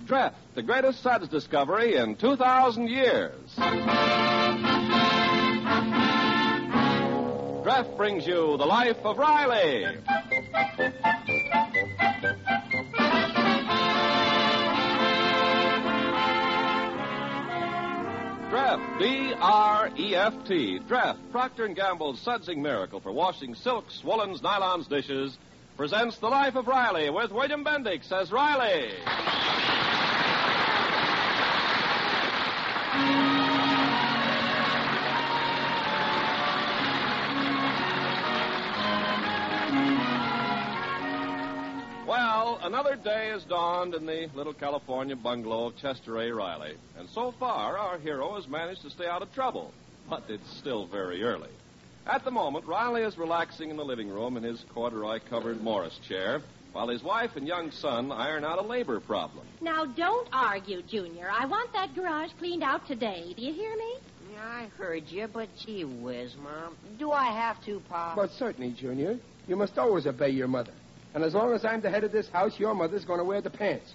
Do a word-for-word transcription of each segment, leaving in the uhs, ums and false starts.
Treff, the greatest suds discovery in two thousand years. Treff brings you The Life of Riley. Treff, D R E F T. Treff, Procter and Gamble's sudsing miracle for washing silks, woolens, nylons, dishes, presents The Life of Riley with William Bendix as Riley. Well, another day has dawned in the little California bungalow of Chester A. Riley. And so far, our hero has managed to stay out of trouble. But it's still very early. At the moment, Riley is relaxing in the living room in his corduroy-covered Morris chair, while his wife and young son iron out a labor problem. Now, don't argue, Junior. I want that garage cleaned out today. Do you hear me? Yeah, I heard you, but gee whiz, Mom. Do I have to, Pop? But certainly, Junior. You must always obey your mother. And as long as I'm the head of this house, your mother's going to wear the pants.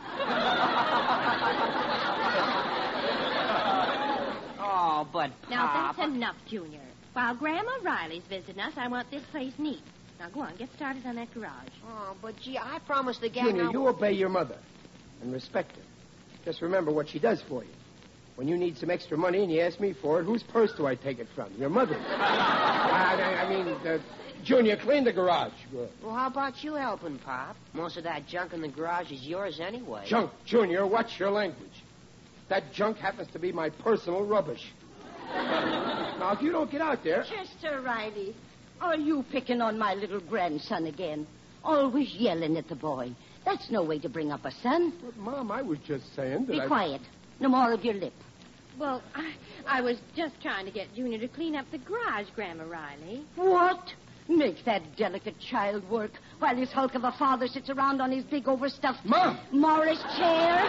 Oh, but Pop... Now, that's enough, Junior. While Grandma Riley's visiting us, I want this place neat. Now, go on, get started on that garage. Oh, but gee, I promised the gang... Junior, I... you obey your mother and respect her. Just remember what she does for you. When you need some extra money and you ask me for it, whose purse do I take it from? Your mother's. I, I, I mean, uh, Junior, clean the garage. Good. Well, how about you helping, Pop? Most of that junk in the garage is yours anyway. Junk, Junior, watch your language. That junk happens to be my personal rubbish. Now, if you don't get out there... Chester Riley, are you picking on my little grandson again? Always yelling at the boy. That's no way to bring up a son. But, Mom, I was just saying that Be I... quiet. No more of your lip. Well, I, I was just trying to get Junior to clean up the garage, Grandma Riley. What? Make that delicate child work while his hulk of a father sits around on his big overstuffed... Mom! Morris chair?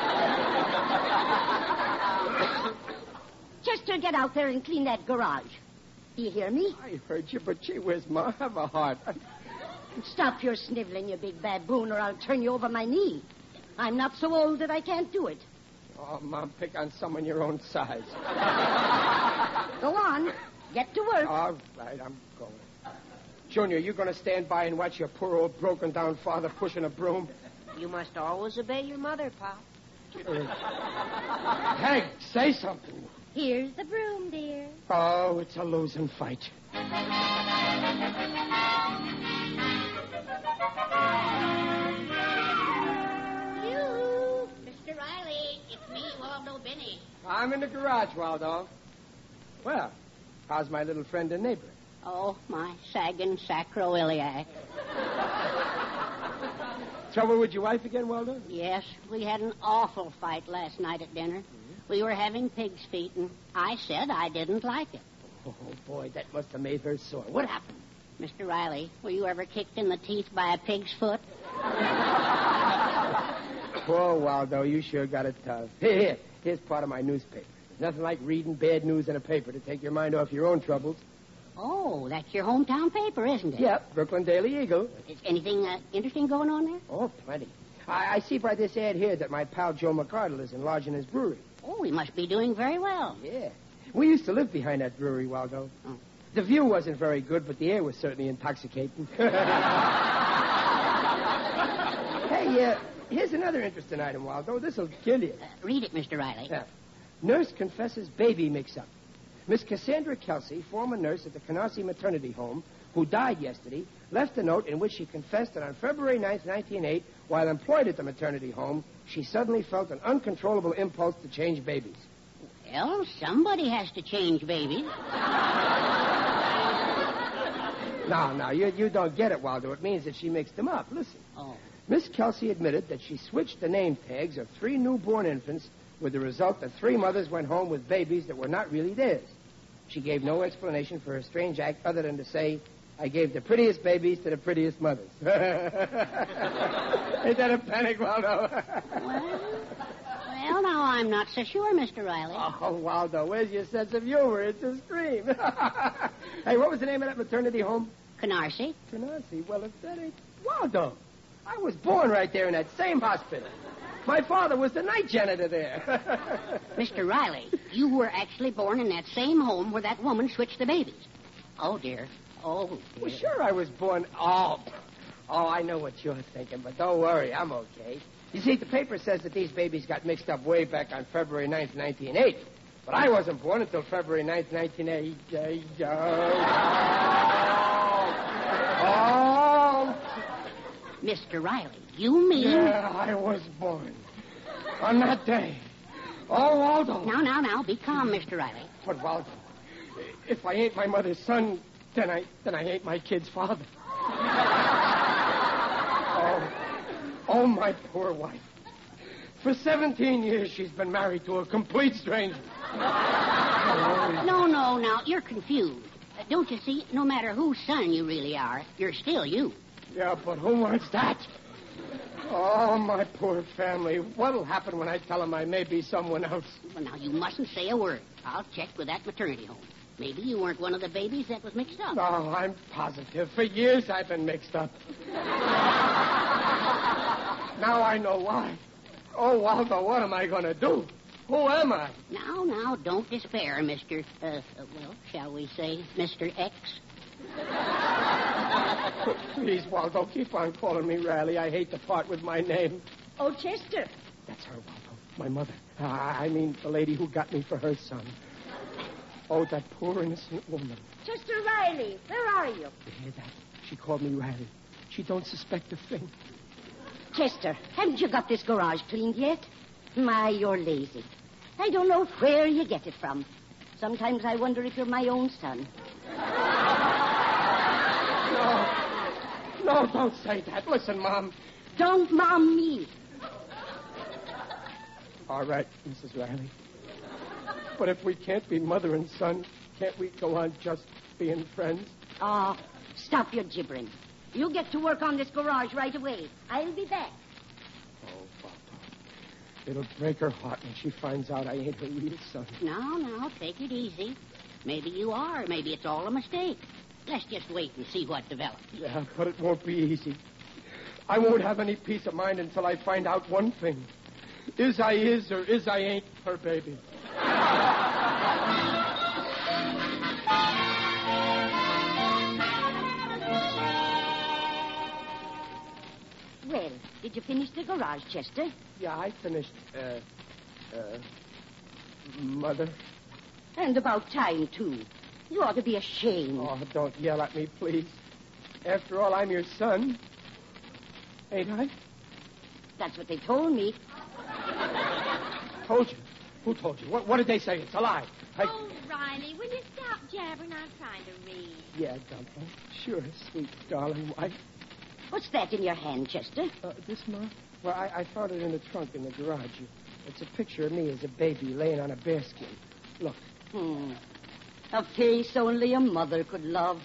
Chester, get out there and clean that garage. Do you hear me? I heard you, but gee whiz, Ma, have a heart. Stop your sniveling, you big baboon, or I'll turn you over my knee. I'm not so old that I can't do it. Oh, Mom, pick on someone your own size. Go on. Get to work. All right, I'm going. Junior, you going to stand by and watch your poor old broken-down father pushing a broom? You must always obey your mother, Pop. Hank, say something. Here's the broom, dear. Oh, it's a losing fight. You, Mister Riley, it's me, Waldo Binney. I'm in the garage, Waldo. Well, how's my little friend and neighbor? Oh, my sagging sacroiliac. Trouble with your wife again, Waldo? Yes, we had an awful fight last night at dinner. Mm-hmm. We were having pig's feet, and I said I didn't like it. Oh, boy, that must have made her sore. What happened? Mister Riley, were you ever kicked in the teeth by a pig's foot? Poor Waldo, you sure got it tough. Here, here, here's part of my newspaper. There's nothing like reading bad news in a paper to take your mind off your own troubles. Oh, that's your hometown paper, isn't it? Yep, Brooklyn Daily Eagle. Is anything uh, interesting going on there? Oh, plenty. I, I see by this ad here that my pal Joe McArdle is enlarging his brewery. Oh, he must be doing very well. Yeah. We used to live behind that brewery, Waldo. Oh. The view wasn't very good, but the air was certainly intoxicating. Hey, uh, here's another interesting item, Waldo. This'll kill you. Uh, read it, Mister Riley. Yeah. Nurse confesses baby mix-up. Miss Cassandra Kelsey, former nurse at the Canarsie Maternity Home, who died yesterday, left a note in which she confessed that on February ninth, nineteen oh eight, while employed at the maternity home, she suddenly felt an uncontrollable impulse to change babies. Well, somebody has to change babies. No, no, you, you don't get it, Waldo. It means that she mixed them up. Listen. Oh. Miss Kelsey admitted that she switched the name tags of three newborn infants with the result that three mothers went home with babies that were not really theirs. She gave no explanation for her strange act other than to say, I gave the prettiest babies to the prettiest mothers. Ain't that a panic, Waldo? well, well, now, I'm not so sure, Mister Riley. Oh, Waldo, where's your sense of humor? It's a scream. Hey, what was the name of that maternity home? Canarsie. Canarsie? Well, if that ain't... Waldo, I was born right there in that same hospital. My father was the night janitor there. Mister Riley, you were actually born in that same home where that woman switched the babies. Oh, dear. Oh, dear. Well, sure I was born... Oh, oh, I know what you're thinking, but don't worry, I'm okay. You see, the paper says that these babies got mixed up way back on February ninth, nineteen eighty. But I wasn't born until February ninth, nineteen eighty. Oh, Mister Riley, you mean... yeah, I was born on that day. Oh, Waldo. Now, now, now, be calm, Mister Riley. But, Waldo, if I ain't my mother's son, then I then I ain't my kid's father. oh, oh, my poor wife. For seventeen years, she's been married to a complete stranger. No, no, now, you're confused. Uh, don't you see? No matter whose son you really are, you're still you. Yeah, but who wants that? Oh, my poor family. What'll happen when I tell them I may be someone else? Well, now, you mustn't say a word. I'll check with that maternity home. Maybe you weren't one of the babies that was mixed up. No, I'm positive. For years I've been mixed up. Now I know why. Oh, Waldo, what am I going to do? Who am I? Now, now, don't despair, Mister Uh, uh, well, shall we say, Mister X? Please, Waldo, keep on calling me Riley. I hate to part with my name. Oh, Chester. That's her, Waldo. My mother. Uh, I mean, the lady who got me for her son. Oh, that poor innocent woman. Chester Riley, where are you? You hear that? She called me Riley. She don't suspect a thing. Chester, haven't you got this garage cleaned yet? My, you're lazy. I don't know where you get it from. Sometimes I wonder if you're my own son. No. No, don't say that. Listen, Mom. Don't mom me. All right, Missus Riley. But if we can't be mother and son, can't we go on just being friends? Oh, stop your gibbering. You get to work on this garage right away. I'll be back. Oh, Waldo. It'll break her heart when she finds out I ain't her real son. Now, now, take it easy. Maybe you are. Maybe it's all a mistake. Let's just wait and see what develops. Yeah, but it won't be easy. I won't have any peace of mind until I find out one thing. Is I is or is I ain't her baby. Well, did you finish the garage, Chester? Yeah, I finished, uh, uh, Mother. And about time, too. You ought to be ashamed. Oh, don't yell at me, please. After all, I'm your son. Ain't I? That's what they told me. Told you. Who told you? What, what did they say? It's a lie. I... Oh, Riley, will you stop jabbering? I'm trying to read. Yeah, Dumpo. Sure, sweet darling wife. What's that in your hand, Chester? Uh, this, Ma? Well, I, I found it in the trunk in the garage. It's a picture of me as a baby laying on a bearskin. Look. Hmm. A face only a mother could love.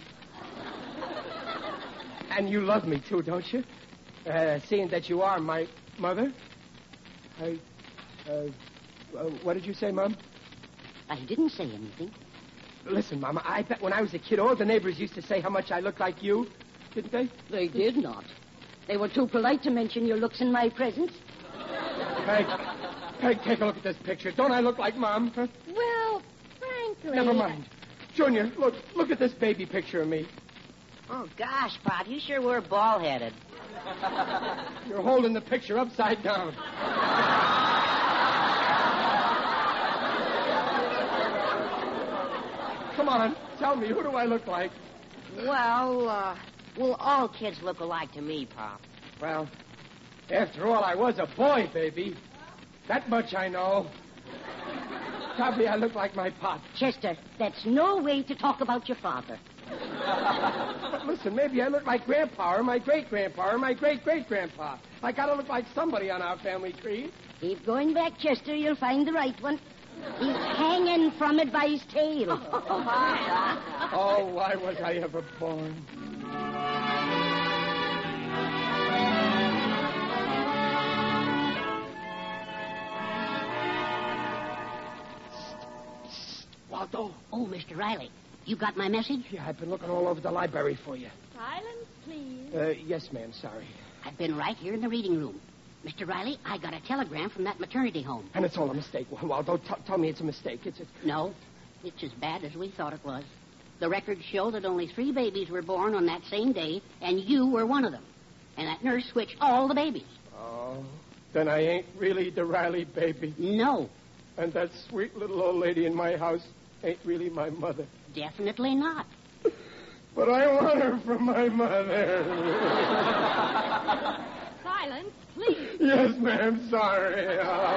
And you love me, too, don't you? Uh, seeing that you are my mother. I, uh, uh, what did you say, Mom? I didn't say anything. Listen, Mama, I bet when I was a kid, all the neighbors used to say how much I look like you. Didn't they? They did not. They were too polite to mention your looks in my presence. Peg, Peg, take a look at this picture. Don't I look like Mom? Huh? Well, frankly... Never mind. Junior, look, look at this baby picture of me. Oh, gosh, Pop, you sure were bald-headed. You're holding the picture upside down. Come on, tell me, who do I look like? Well, uh, well, all kids look alike to me, Pop. Well, after all, I was a boy, baby. That much I know. Probably I look like my pop. Chester, that's no way to talk about your father. But listen, maybe I look like Grandpa or my great-grandpa or my great-great-grandpa. I gotta look like somebody on our family tree. Keep going back, Chester. You'll find the right one. He's hanging from it by his tail. Oh, why was I ever born? Waldo. Oh, Mister Riley, you got my message? Yeah, I've been looking all over the library for you. Silence, please. Uh, yes, ma'am, sorry. I've been right here in the reading room. Mister Riley, I got a telegram from that maternity home. And it's all a mistake. Well, Waldo, t- tell me it's a mistake. It's, it's... No, it's as bad as we thought it was. The records show that only three babies were born on that same day, and you were one of them. And that nurse switched all the babies. Oh, then I ain't really the Riley baby. No. And that sweet little old lady in my house ain't really my mother. Definitely not. But I want her for my mother. Silence, please. Yes, ma'am, sorry.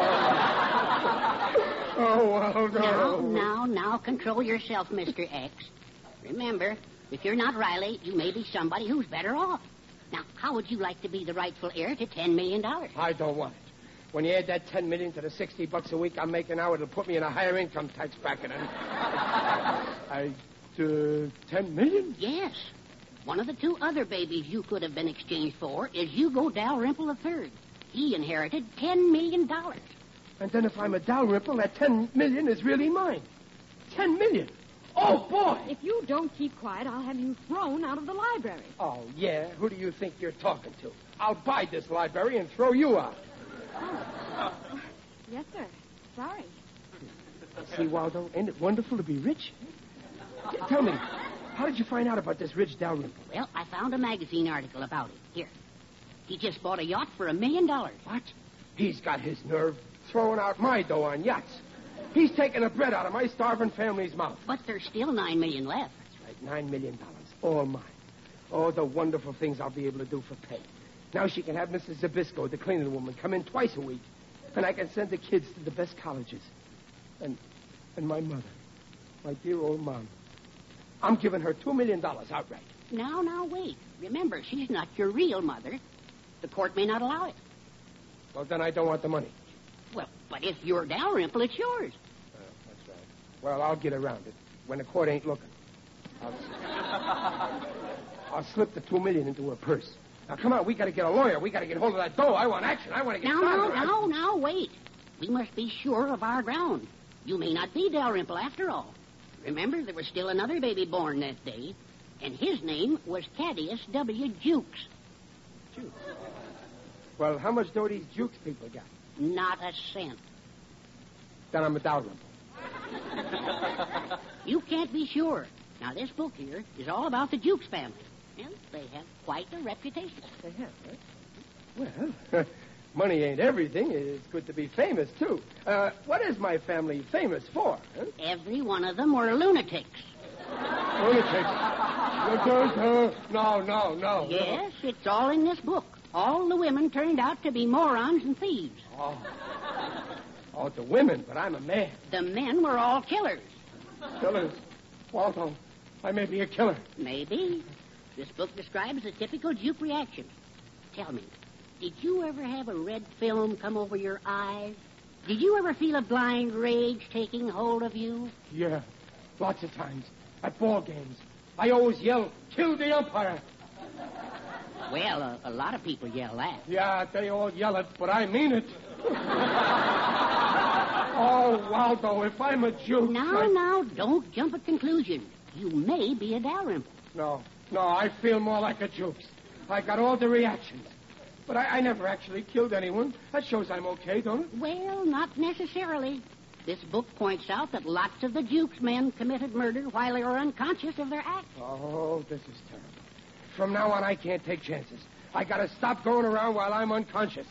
Oh, oh Waldo. Now, now, now, control yourself, Mister X. Remember, if you're not Riley, you may be somebody who's better off. Now, how would you like to be the rightful heir to ten million dollars? I don't want it. When you add that ten million dollars to the sixty bucks a week I'm making now, it'll put me in a higher income tax bracket. And I, uh, ten million dollars? Yes. One of the two other babies you could have been exchanged for is Hugo Dalrymple the third. He inherited ten million dollars. And then if I'm a Dalrymple, that ten million dollars is really mine. ten million dollars? Oh, boy! If you don't keep quiet, I'll have you thrown out of the library. Oh, yeah? Who do you think you're talking to? I'll buy this library and throw you out. Oh. Yes, sir. Sorry. See, Waldo, ain't it wonderful to be rich? T- tell me, how did you find out about this rich Dalrymple? Well, I found a magazine article about it. Here. He just bought a yacht for a million dollars. What? He's got his nerve throwing out my dough on yachts. He's taking the bread out of my starving family's mouth. But there's still nine million left. That's right, nine million dollars, all mine. Oh, the wonderful things I'll be able to do for Peg. Now she can have Missus Zabisco, the cleaning woman, come in twice a week. And I can send the kids to the best colleges. And and my mother, my dear old mom. I'm giving her two million dollars outright. Now, now, wait. Remember, she's not your real mother. The court may not allow it. Well, then I don't want the money. Well, but if you're Dalrymple, it's yours. Uh, that's right. Well, I'll get around it when the court ain't looking. I'll, I'll slip the two million into her purse. Now, come on, we got to get a lawyer. We got to get hold of that dough. I want action. I want to get Now, started. now, now, now, wait. We must be sure of our ground. You may not be Dalrymple after all. Remember, there was still another baby born that day, and his name was Thaddeus W. Jukes. Jukes? Well, how much dough these Jukes people got? Not a cent. Then I'm a Dalrymple. You can't be sure. Now, this book here is all about the Jukes family. And they have quite a reputation. They have, right? Well, money ain't everything. It's good to be famous, too. Uh, what is my family famous for? Huh? Every one of them were lunatics. Lunatics? No, no, no. Yes, it's all in this book. All the women turned out to be morons and thieves. Oh. Oh, the women, but I'm a man. The men were all killers. Killers? Waldo, I may be a killer. Maybe. This book describes a typical Juke reaction. Tell me, did you ever have a red film come over your eyes? Did you ever feel a blind rage taking hold of you? Yeah, lots of times. At ball games. I always yell, kill the umpire. Well, a, a lot of people yell that. Yeah, they all yell it, but I mean it. Oh, Waldo, if I'm a Juke... Now, I... now, don't jump at conclusions. You may be a Dalrymple. No, no, I feel more like a Juke. I got all the reactions. But I, I never actually killed anyone. That shows I'm okay, don't it? Well, not necessarily. This book points out that lots of the Jukes men committed murder while they were unconscious of their acts. Oh, this is terrible. From now on, I can't take chances. I gotta stop going around while I'm unconscious.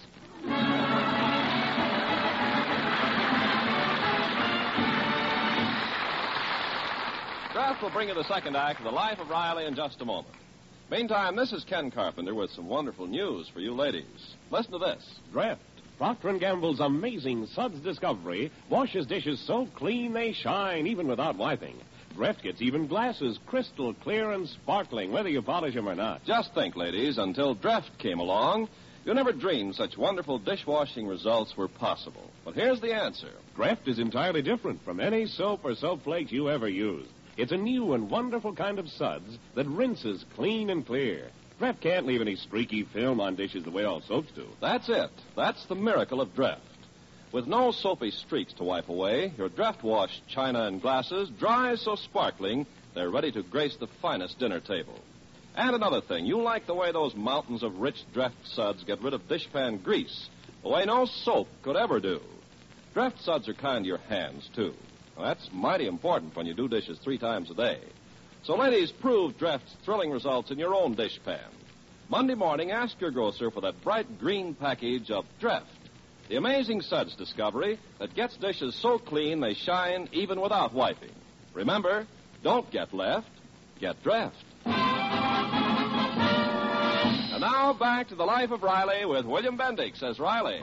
Draft will bring you the second act of The Life of Riley in just a moment. Meantime, this is Ken Carpenter with some wonderful news for you ladies. Listen to this. Draft. Procter and Gamble's amazing Suds Discovery washes dishes so clean they shine even without wiping. Dreft gets even glasses crystal clear and sparkling, whether you polish them or not. Just think, ladies, until Dreft came along, you never dreamed such wonderful dishwashing results were possible. But here's the answer. Dreft is entirely different from any soap or soap flakes you ever used. It's a new and wonderful kind of suds that rinses clean and clear. Dreft can't leave any streaky film on dishes the way all soaps do. That's it. That's the miracle of Dreft. With no soapy streaks to wipe away, your Dreft-washed china and glasses dry so sparkling they're ready to grace the finest dinner table. And another thing, you like the way those mountains of rich Dreft suds get rid of dishpan grease, the way no soap could ever do. Dreft suds are kind to your hands, too. Now, that's mighty important when you do dishes three times a day. So, ladies, prove Dreft's thrilling results in your own dish pan. Monday morning, ask your grocer for that bright green package of Dreft, the amazing suds discovery that gets dishes so clean they shine even without wiping. Remember, don't get left, get Dreft. And now back to the life of Riley with William Bendix as Riley.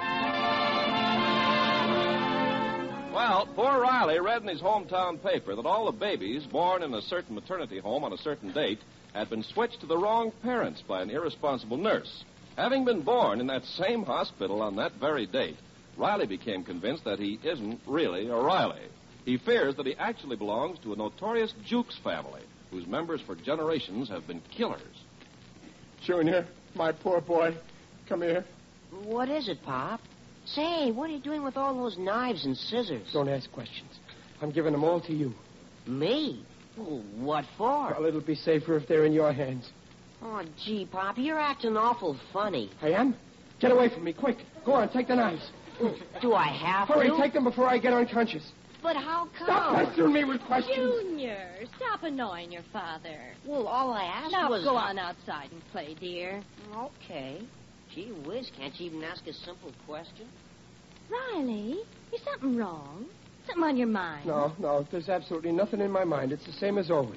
Well, poor Riley read in his hometown paper that all the babies born in a certain maternity home on a certain date had been switched to the wrong parents by an irresponsible nurse. Having been born in that same hospital on that very date, Riley became convinced that he isn't really a Riley. He fears that he actually belongs to a notorious Jukes family, whose members for generations have been killers. Junior, my poor boy, come here. What is it, Pop? Say, what are you doing with all those knives and scissors? Don't ask questions. I'm giving them all to you. Me? Well, what for? Well, it'll be safer if they're in your hands. Oh, gee, Pop, you're acting awful funny. I am? Get away from me, quick. Go on, take the knives. Do I have Hurry, to? take them before I get unconscious. But how come? Stop pestering me with questions. Junior, stop annoying your father. Well, all I asked Now was... go on outside and play, dear. Okay. Gee whiz, can't you even ask a simple question? Riley, is something wrong? Something on your mind? No, no, there's absolutely nothing in my mind. It's the same as always.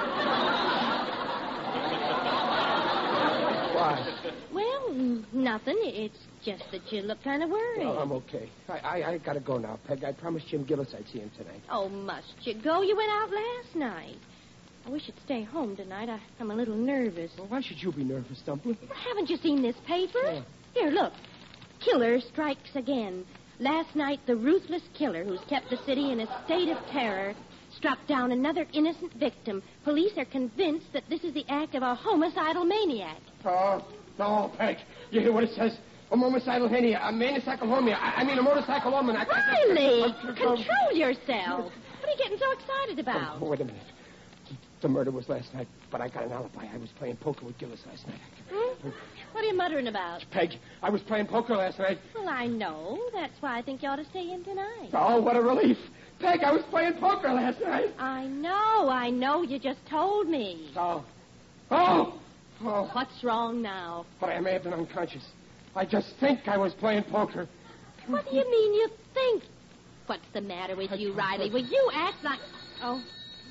Why? Well, mm, nothing. It's just that you look kind of worried. Well, I'm okay. I, I, I gotta go now, Peg. I promised Jim Gillis I'd see him tonight. Oh, must you go? You went out last night. I wish you'd stay home tonight. I, I'm a little nervous. Well, why should you be nervous, Dumpling? Haven't you seen this paper? Yeah. Here, look. Killer strikes again. Last night, the ruthless killer who's kept the city in a state of terror struck down another innocent victim. Police are convinced that this is the act of a homicidal maniac. Oh, no, Peg. You hear what it says? A homicidal mania, a maniacal homia. I, I mean, a motorcycle woman. I, Riley, I, I, I, control yourself. What are you getting so excited about? Oh, wait a minute. The murder was last night, but I got an alibi. I was playing poker with Gillis last night. Hmm? What are you muttering about? Peg, I was playing poker last night. Well, I know. That's why I think you ought to stay in tonight. Oh, what a relief. Peg, I was playing poker last night. I know, I know. You just told me. Oh. Oh! Oh. What's wrong now? But I may have been unconscious. I just think I was playing poker. What do you mean you think? What's the matter with you, Riley? Will you act like... Oh.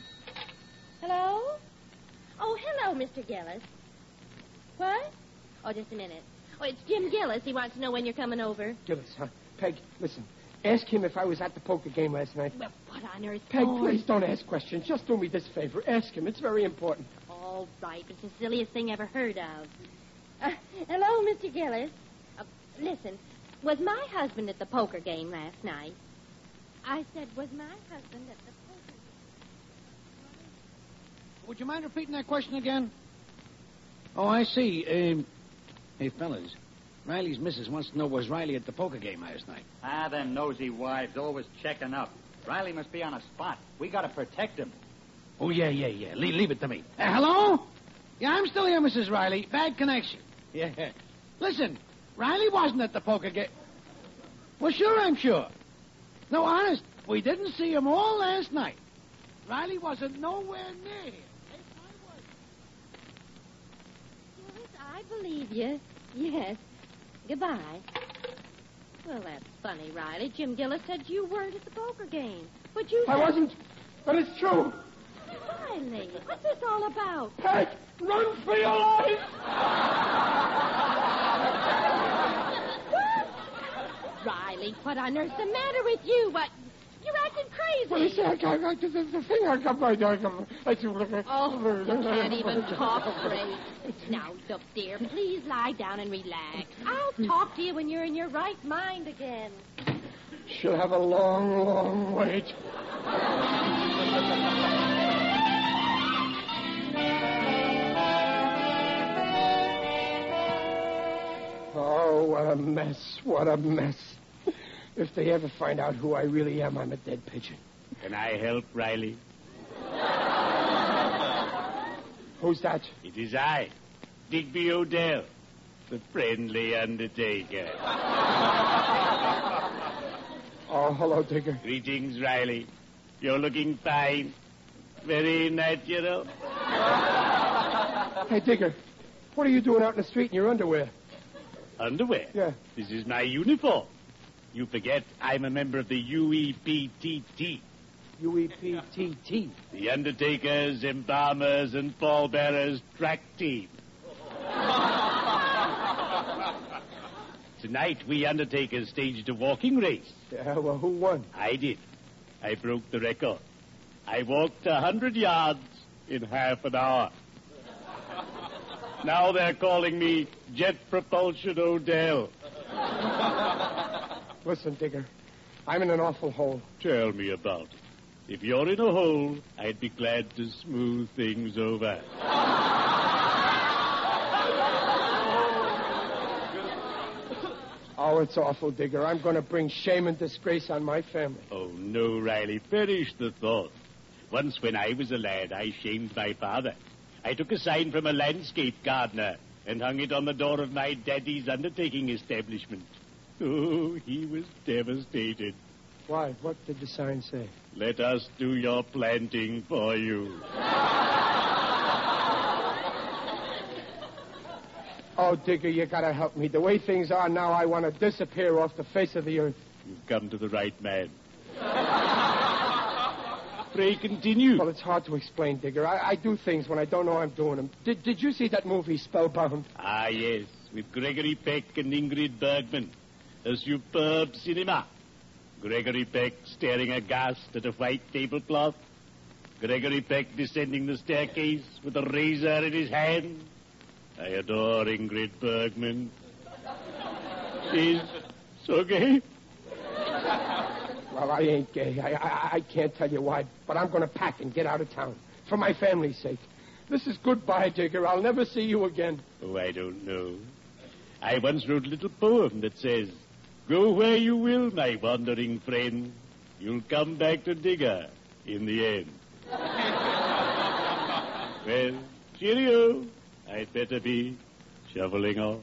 Hello? Oh, hello, Mister Gillis. What? Oh, just a minute. Oh, it's Jim Gillis. He wants to know when you're coming over. Gillis, huh? Peg, listen. Ask him if I was at the poker game last night. Well, what on earth? Peg, oh. please don't ask questions. Just do me this favor. Ask him. It's very important. All right. It's the silliest thing ever heard of. Uh, hello, Mister Gillis. Uh, listen, was my husband at the poker game last night? I said, was my husband at the poker game? Would you mind repeating that question again? Oh, I see. Um, hey, fellas, Riley's missus wants to know, was Riley at the poker game last night? Ah, them nosy wives always checking up. Riley must be on a spot. We got to protect him. Oh, yeah, yeah, yeah. Le- leave it to me. Uh, hello? Yeah, I'm still here, Missus Riley. Bad connection. Yeah. Listen, Riley wasn't at the poker game. Well, sure, I'm sure. No, honest, we didn't see him all last night. Riley wasn't nowhere near here. Yes, I believe you. Yes. Goodbye. Well, that's funny, Riley. Jim Gillis said you weren't at the poker game. But you I said... wasn't, but it's true. Riley, what's this all about? Peg, run for your life! Riley, what on earth's the matter with you? What? You're acting crazy. Well, you see, I got, I got the, the thing I got my dog. I Oh, you can't even talk straight. Now, look, dear, please lie down and relax. I'll talk to you when you're in your right mind again. She'll have a long, long wait. Oh, what a mess. What a mess. If they ever find out who I really am, I'm a dead pigeon. Can I help, Riley? Who's that? It is I, Digby Odell. the friendly undertaker. Oh, hello, Digger. Greetings, Riley. You're looking fine. Very natural. Hey, Digger, what are you doing out in the street in your underwear? Underwear? Yeah. This is my uniform. You forget I'm a member of the U E P T T. U E P T T? The Undertakers, Embalmers, and Pallbearers track team. Tonight, we Undertakers staged a walking race. Yeah, well, who won? I did. I broke the record. I walked a hundred yards in half an hour. Now they're calling me Jet Propulsion Odell. Listen, Digger, I'm in an awful hole. Tell me about it. If you're in a hole, I'd be glad to smooth things over. Oh, it's awful, Digger. I'm going to bring shame and disgrace on my family. Oh, no, Riley. Perish the thought. Once when I was a lad, I shamed my father. I took a sign from a landscape gardener and hung it on the door of my daddy's undertaking establishment. Oh, he was devastated. Why? What did the sign say? Let us do your planting for you. Oh, Digger, you gotta help me. The way things are now, I want to disappear off the face of the earth. You've come to the right man. Pray continue. Well, it's hard to explain, Digger. I, I do things when I don't know I'm doing them. Did, did you see that movie, Spellbound? Ah, yes, with Gregory Peck and Ingrid Bergman. A superb cinema. Gregory Peck staring aghast at a white tablecloth. Gregory Peck descending the staircase with a razor in his hand. I adore Ingrid Bergman. She's so gay. Well, I ain't gay. I, I, I can't tell you why, but I'm going to pack and get out of town. For my family's sake. This is goodbye, Digger. I'll never see you again. Oh, I don't know. I once wrote a little poem that says, go where you will, my wandering friend. You'll come back to Digger in the end. Well, cheerio. I'd better be shoveling off.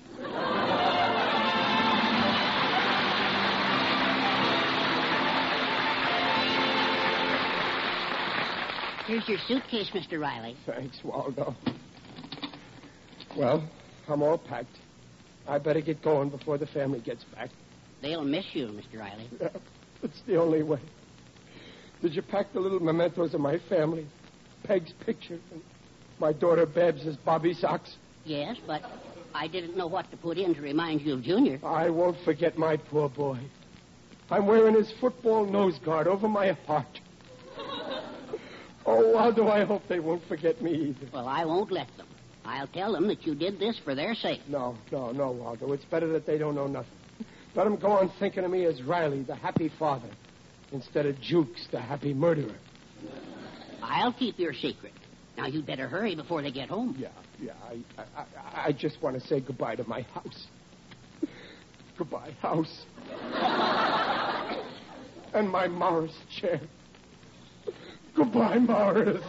Here's your suitcase, Mister Riley. Thanks, Waldo. Well, I'm all packed. I better get going before the family gets back. They'll miss you, Mister Riley. Yeah, it's the only way. Did you pack the little mementos of my family? Peg's picture and my daughter Babs's bobby socks? Yes, but I didn't know what to put in to remind you of Junior. I won't forget my poor boy. I'm wearing his football nose guard over my heart. Oh, Waldo, I hope they won't forget me either. Well, I won't let them. I'll tell them that you did this for their sake. No, no, no, Waldo. It's better that they don't know nothing. Let them go on thinking of me as Riley, the happy father, instead of Jukes, the happy murderer. I'll keep your secret. Now, you'd better hurry before they get home. Yeah, yeah. I, I, I just want to say goodbye to my house. Goodbye, house. And my Morris chair. Goodbye, Morris.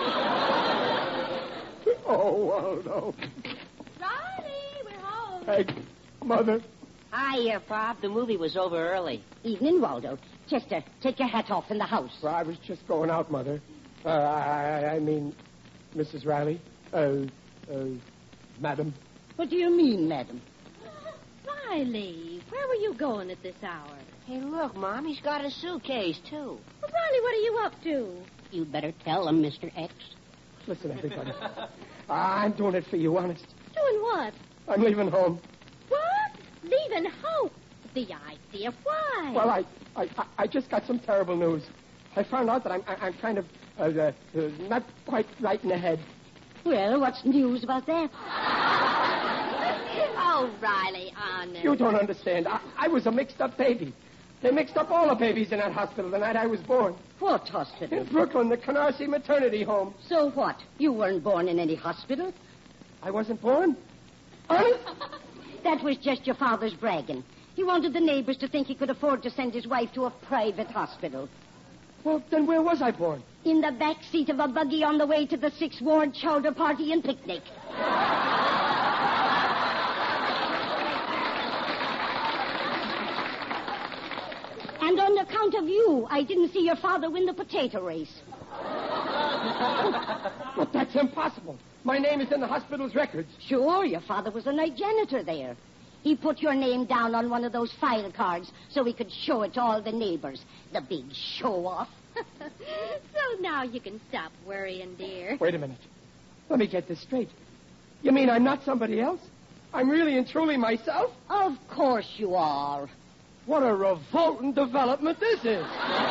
Oh, Waldo. Riley, we're home. Hey, Mother. Hiya, Pop. The movie was over early. Evening, Waldo. Chester, take your hat off in the house. Well, I was just going out, Mother. Uh, I, I mean, Missus Riley. Uh, uh, Madam. What do you mean, madam? Riley, where were you going at this hour? Hey, look, Mom. He's got a suitcase, too. Well, Riley, what are you up to? You'd better tell them, Mister X. Listen, everybody. I'm doing it for you, honest. Doing what? I'm leaving home. What? Leaving home? The idea. Why? Well, I, I, I just got some terrible news. I found out that I'm, I, I'm kind of uh, uh, uh, not quite right in the head. Well, what's news about that? Oh, Riley, honor. You don't understand. I, I was a mixed-up baby. They mixed up all the babies in that hospital the night I was born. What hospital? In Brooklyn, the Canarsie Maternity Home. So what? You weren't born in any hospital? I wasn't born? Honest? That was just your father's bragging. He wanted the neighbors to think he could afford to send his wife to a private hospital. Well, then where was I born? In the back seat of a buggy on the way to the Sixth Ward chowder party and picnic. account of you, I didn't see your father win the potato race. But that's impossible. My name is in the hospital's records. Sure, your father was a night janitor there. He put your name down on one of those file cards so he could show it to all the neighbors. The big show-off. So now you can stop worrying, dear. Wait a minute. Let me get this straight. You mean I'm not somebody else? I'm really and truly myself? Of course you are. What a revolting development this is.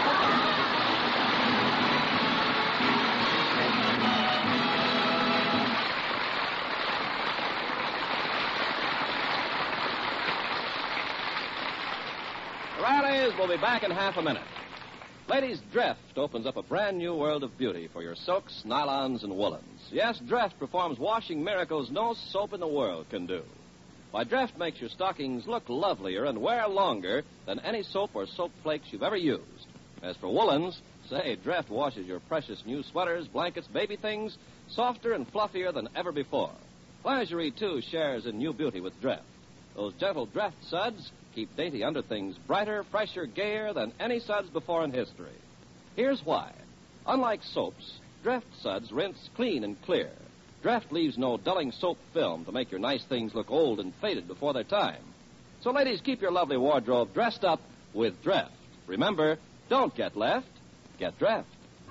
Riley's will be back in half a minute. Ladies, Dreft opens up a brand new world of beauty for your silks, nylons, and woolens. Yes, Dreft performs washing miracles no soap in the world can do. Why, Dreft makes your stockings look lovelier and wear longer than any soap or soap flakes you've ever used. As for woolens, say, Dreft washes your precious new sweaters, blankets, baby things softer and fluffier than ever before. Lingerie, too, shares in new beauty with Dreft. Those gentle Dreft suds keep dainty underthings brighter, fresher, gayer than any suds before in history. Here's why. Unlike soaps, Dreft suds rinse clean and clear. Dreft leaves no dulling soap film to make your nice things look old and faded before their time. So, ladies, keep your lovely wardrobe dressed up with Dreft. Remember, don't get left, get Dreft.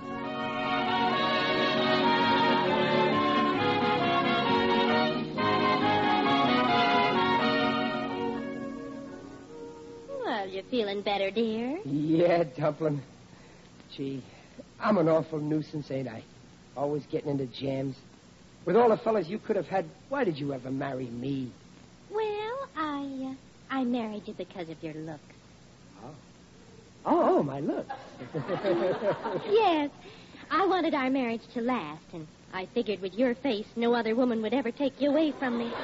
Well, you're feeling better, dear? Yeah, Dumpling. Gee, I'm an awful nuisance, ain't I? Always getting into jams. With all the fellas you could have had, why did you ever marry me? Well, I, uh, I married you because of your looks. Oh. Oh, oh my looks. Yes. I wanted our marriage to last, and I figured with your face, no other woman would ever take you away from me.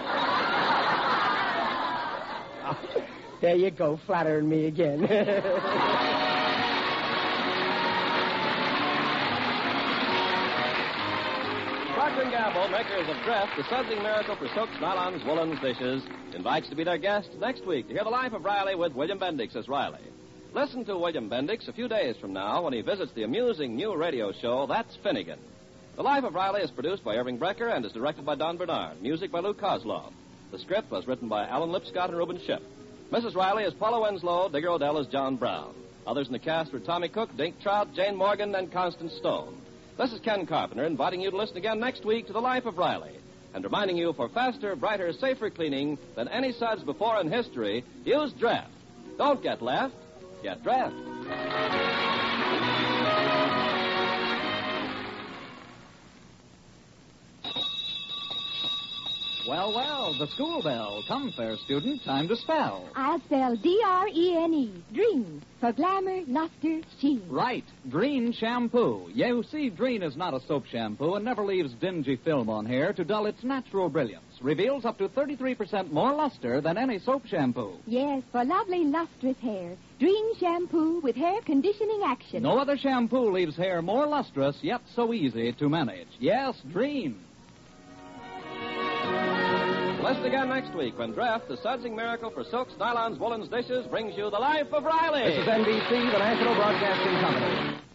Oh, there you go, flattering me again. Procter and Gamble, makers of Dreft, the sudsing miracle for silks, nylons, woolens, dishes, invites to be their guest next week to hear the life of Riley with William Bendix as Riley. Listen to William Bendix a few days from now when he visits the amusing new radio show, That's Finnegan. The Life of Riley is produced by Irving Brecker and is directed by Don Bernard. Music by Lou Kozlov. The script was written by Alan Lipscott and Reuben Ship. Missus Riley is Paula Winslow. Digger Odell is John Brown. Others in the cast were Tommy Cook, Dink Trout, Jane Morgan, and Constance Stone. This is Ken Carpenter inviting you to listen again next week to The Life of Riley and reminding you for faster, brighter, safer cleaning than any suds before in history, use Dreft. Don't get left, get Dreft. Well, well, the school bell. Come, fair student, time to spell. I'll spell D R E N E, Dreen, for glamour, luster, sheen. Right, Dreen shampoo. You see, Dreen is not a soap shampoo and never leaves dingy film on hair to dull its natural brilliance. Reveals up to thirty-three percent more luster than any soap shampoo. Yes, for lovely, lustrous hair. Dreen shampoo with hair conditioning action. No other shampoo leaves hair more lustrous, yet so easy to manage. Yes, Dreen. Listen again next week when Dreft, the sudsing miracle for silks, nylons, woolens, dishes, brings you The Life of Riley. This is N B C, the National Broadcasting Company.